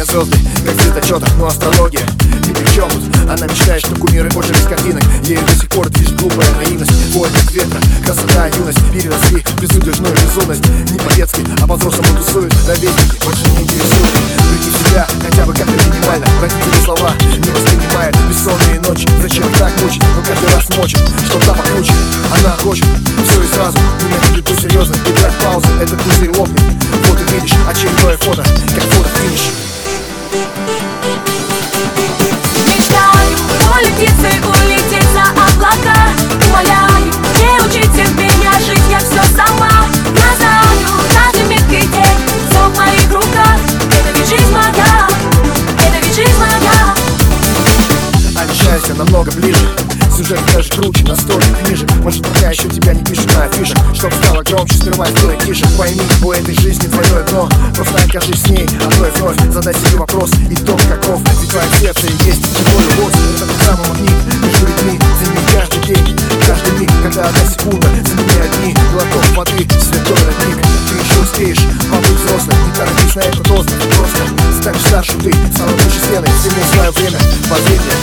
звезды, как в звездочетах, но астрология ни при чем тут. Она мечтает, что кумиры позже без картинок. Ею до сих пор движет глупая наивность. Воет как ветра, красота, юность. Переросли безудержную безумность. Не по-детски, а по-взрослому тусуют. Ровесники больше не интересуют. Прийти в себя хотя бы как-то минимально. Родители слова не воспринимает. Бессонные ночи, зачем так мучить? Но каждый раз мочит, что запах мучит. Она хочет все и сразу. Меня будет быть серьезно и брать паузу. Этот пузырь лопнет. Вот и видишь очередное фото, как фото-финиш. Улететь за облака. Умоляю, не учите меня жить, я все сама. Я знаю, каждый миг и день, все в моих руках. Это ведь жизнь моя, это ведь жизнь моя. Обещайся намного ближе. Сюжет даже круче, настолько ниже. Может, пока еще тебя не пишут на афишах. Чтоб стало громче, сперва сделай тише. Пойми, у этой жизни твое дно. Просто окажись с ней одной вновь. Задай себе вопрос, итог каков. Ведь твое сердце и есть твой любовь. Это тот самый магнит между людьми. Займи каждый день, каждый миг. Когда одна секунда, замени одни глоток воды, святой родник. Ты еще успеешь побыть взрослым. Не торопись на этот остров. Просто станешь старше ты, самой выше стены. Всему свое время, поверь мне.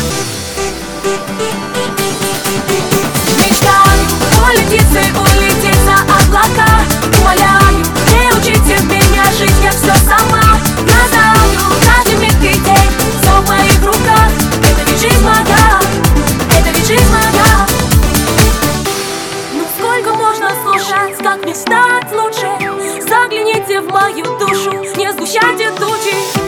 Улететь за облака. Умоляю, не учите меня жить, я все сама. Я знаю, каждый миг и день, все в моих руках. Это ведь жизнь моя, это ведь жизнь моя. Ну сколько можно слушать, как мне стать лучше? Загляните в мою душу, не сгущайте тучи.